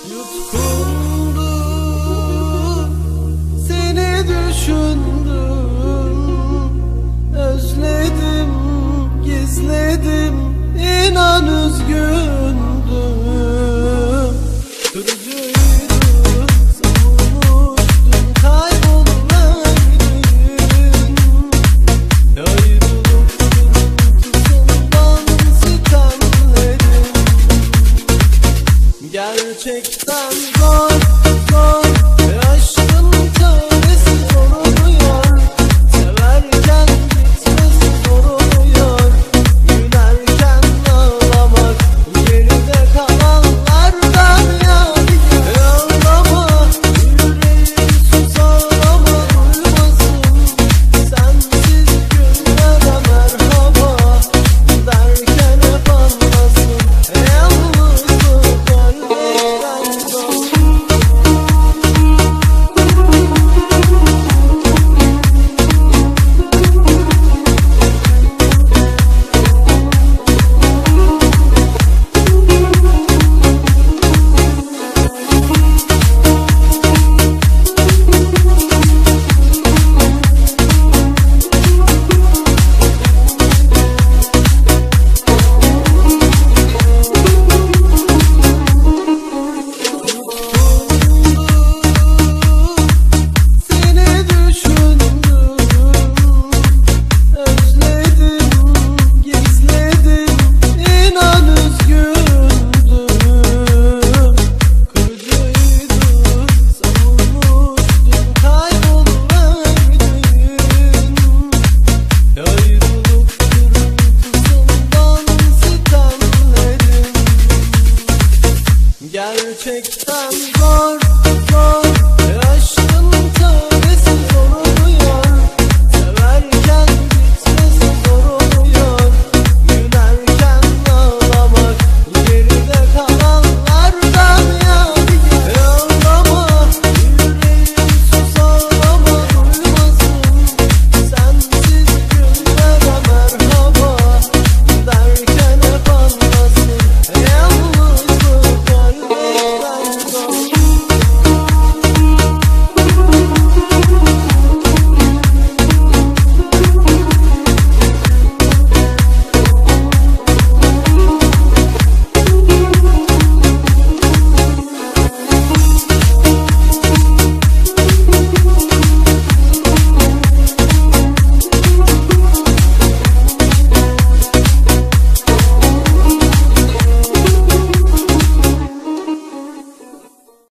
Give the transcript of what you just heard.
Yutkundum, seni düşündüm, özledim, gizledim, inan üzgündüm. Kırıcıydım, savurmuştum, kayboluverdim. Ayrılık kırıntısundan sitemledim. Gerçekten zor, zor ve aşkın çaresi zor oluyor. Severken gitmesi zor oluyor. Gülerken ağlamak, geride kalanlardan yani. Ağlama, yüreğim sus ağlama, duymasın. Sensiz günlere merhaba derken hep anlasın. Yalnızlık ölmekten zor. Seni düşündüm, özledim, gizledim, inan üzgündüm. Kırıcıydım, savurmuştum, kayboluverdim. Ayrılık kırıntısundan sitemledim. Gerçekten zor.